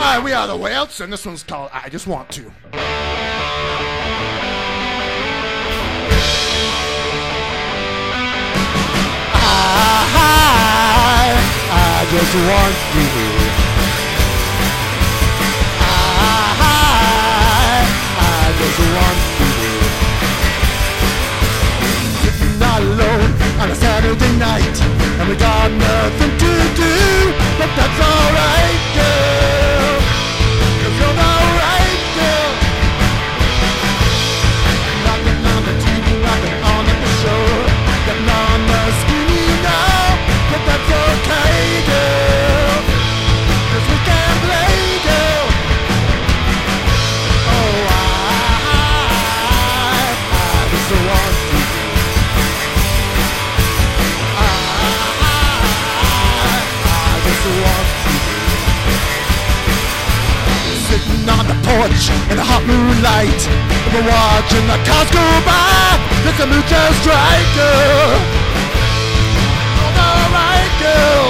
Hi, we are the Whales, and this one's called I Just Want To. I just want you. I just want you. Sitting all alone on a Saturday night, and we got nothing to do, but that's alright, girl, 'cause you're the right girl. Nothing on the TV, nothing on at the show, nothing on the screen now, but that's okay, girl, 'cause we can play, girl. Oh, I just want you. I just want you. Sitting on the porch in the hot moonlight, and we're watching the cars go by. Let the mood just right, girl. All right, girl.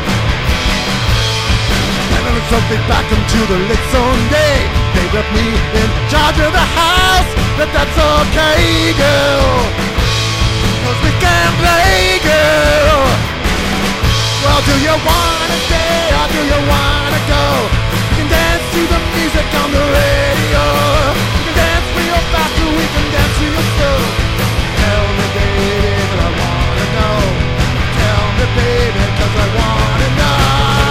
And then something back into the late Sunday. They left me in charge of the house, but that's okay, girl, 'cause we can play, girl. Well, do you wanna stay or do you wanna go? You can dance to the music on the radio. You can dance real fast or we can dance real slow. Tell me, baby, 'cause I wanna know. Tell me, baby, 'cause I wanna know.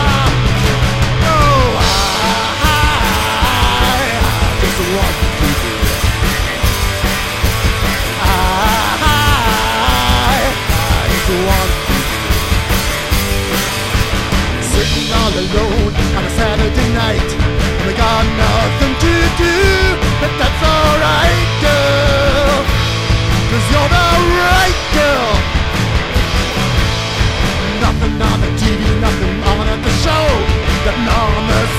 Oh, I just want you. I just want you. Sitting all alone on a Saturday night, we got nothing to do, but that's alright, girl, 'cause you're the right girl. Nothing on the TV, nothing on at the show, nothing on the